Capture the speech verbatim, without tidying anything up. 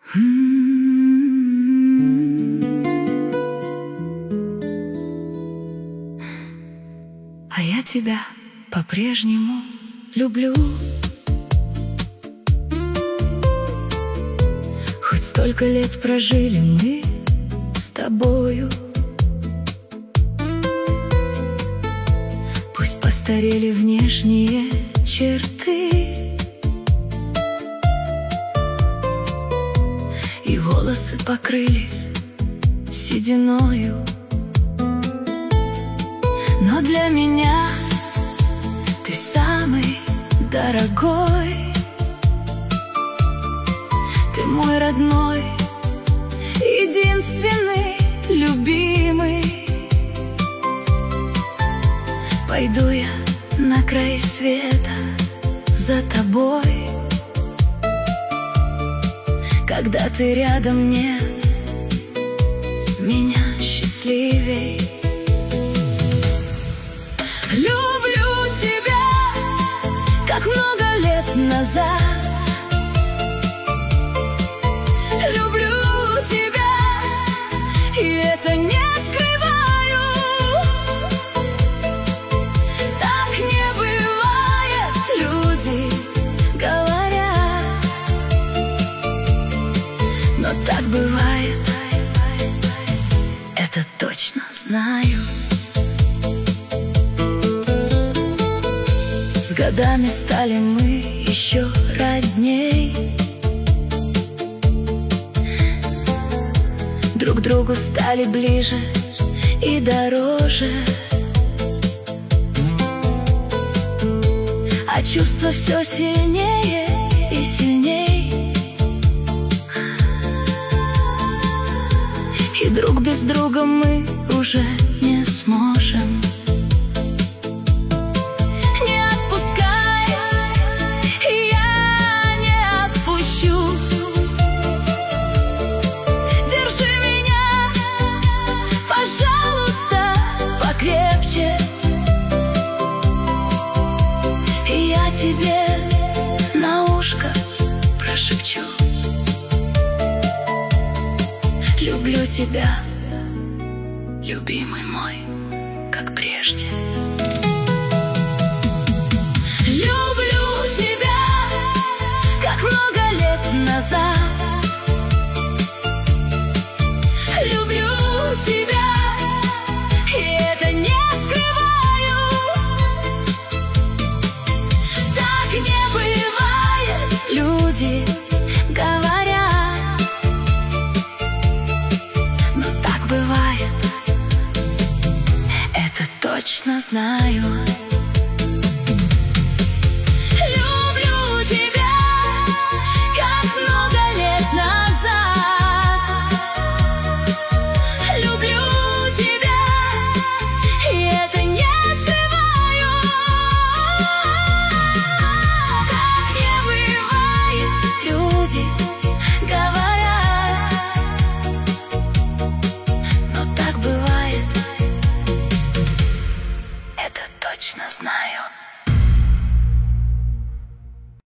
А я тебя по-прежнему люблю. Хоть столько лет прожили мы с тобою, пусть постарели внешние черты, и волосы покрылись сединою, но для меня ты самый дорогой. Ты мой родной, единственный, любимый. Пойду я на край света за тобой. Когда ты рядом, нет меня счастливей. Люблю тебя, как много лет назад. Люблю тебя, и это не скрываю. Так не бывает, люди говорят, но так бывает, это точно знаю. С годами стали мы еще родней, друг другу стали ближе и дороже, а чувства все сильнее и сильней. И друг без друга мы уже не сможем. Тебе на ушко прошепчу: люблю тебя, любимый мой, как прежде. Люблю тебя, как много лет назад. Люблю тебя, и это не скрываю. Не бывает, люди говорят, но так бывает, это точно знаю.